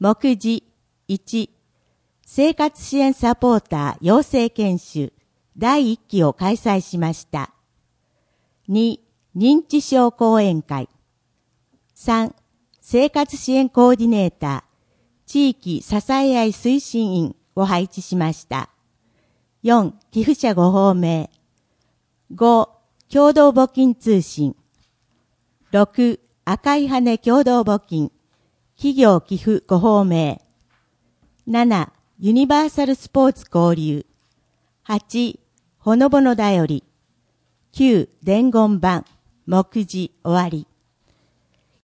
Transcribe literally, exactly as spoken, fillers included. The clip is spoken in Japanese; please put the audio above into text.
目次いち、生活支援サポーター養成研修だいいっきを開催しました。に、認知症講演会。さん、生活支援コーディネーター、地域支え合い推進員を配置しました。よん、寄付者ご報名。ご、共同募金通信。ろく、赤い羽共同募金。企業寄付ご報名。なな、ユニバーサルスポーツ交流。はち、ほのぼのだより。きゅう、伝言版。目次終わり。